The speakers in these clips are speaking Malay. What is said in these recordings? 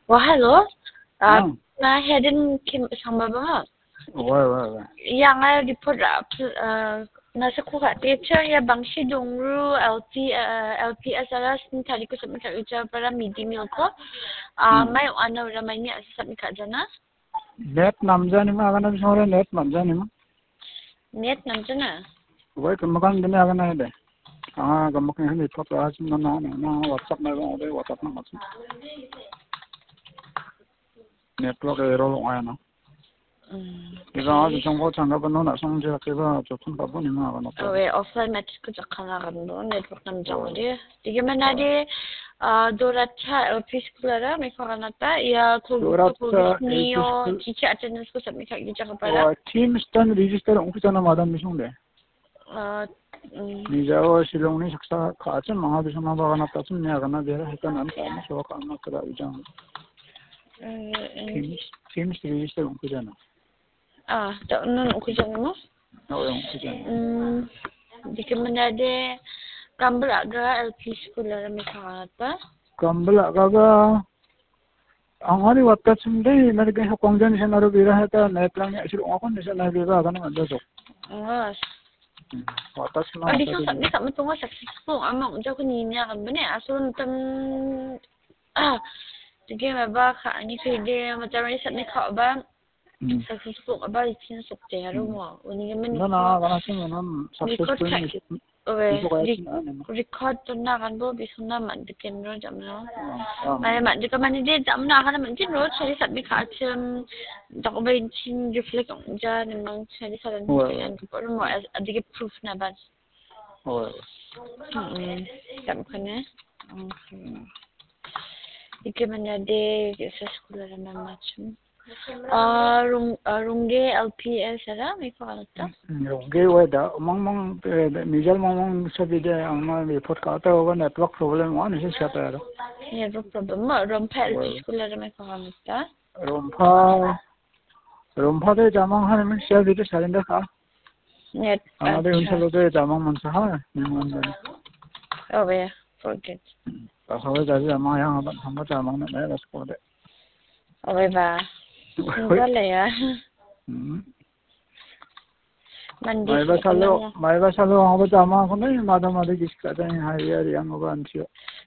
Hello. Vâng. Na hedin kim sama ba? Vâng. Yang ay report nasa kuha teacher ya bangsi dongru LPSRS ni tadi ko submit ka uca para meeting ko. May ano ramai ni submit ka jana? Net namjani ma agana bisore net namjani ma. Net namjana? Wai kemakan dini agana ide. Kemakan ini ikut aja na WhatsApp na ada WhatsApp na masuk. Network error ayana. Kita aja jangkau jangka penuh nak sangja kita jatuh apa ni ma agana. Offline match ko jakana gando network namjang dia. Tiga mana dia Doratcha LP School may karanata ya niyo teacher attendance ko submit ka gija para. Team stand register ungki sana madam misungde. Nijawa silong ni saksa kaacen maha bisama bagana tacen ni agana bera hetan an kama so kama kada ujang. Team register ungki sana. Tak nun ungki sana mo? Ungki sana. Jika menade kambal aga LP School may karanata. Kambal aga angari watta sinde mere ke kongjan senaro bira heta netlang asir okon desa na bira agana ando so. Di sana ni kami tunggu successful amang jauh ni kan benar asun tem jadi apa kak ni kerja macam ni sana kak ba successful apa isin sukte rumah ini kan ni karena sih memang successful record tu na kan bo bisuna man diken ro jamno mai man jika man dia jamna kan man jin ro cari sabni kak tak bayin chin reflect on ja memang cari saran kan ko mo adige proof na ba tak kena jika man dia sa sekolah ramai macam Rungge LPS ada may pangalan? Rungge weda mang nijal mang sabi dia ang report kata over network problem one is siapa ada network problem Rompa LP school ada may pangalan? Rompa tu jamang han min siapa itu salenda ka net ada unsur tu jamang mansa ha memang ya forget kalau jadi jamang yang apa jamang nak ada sekolah ba wala ya. Mai ba salo ang ba tama ko na madam ade kiskata ni higher yang ba ansyo.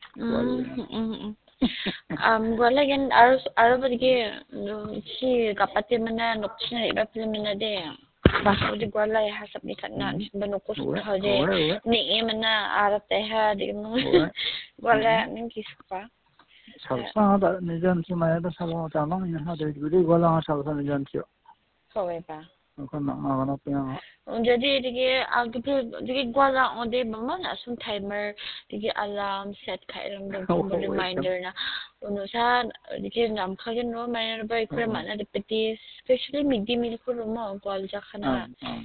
Wala yan aro ba dige si kapatid mana nokchina iba film na de. Baso di wala ya hasab ni kana banukos ka de ni mana arat ha di mo wala ning kispa. Salsa ada nijan si mai ba salo jamang ni ha de gudi wala salsa nijan sio. Ba. Kan nak mana punya. Jadi dige wala onde mama na sun timer dige alarm set ka ilang reminder na uno sa dige nam khagen no mai ba ikre mana de peti especially midday meal ko mo kwal ja khana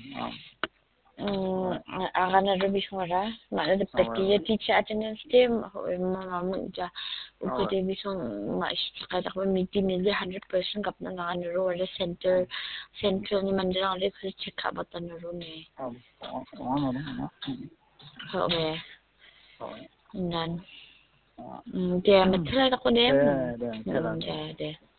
agana rubi shora mana de peti teacher attendance team mama munja ko de bison ma kada ko midday meal 100% kapna na ro wala central ni mandala de ko check up tan ro ne nan dia matla ko dem de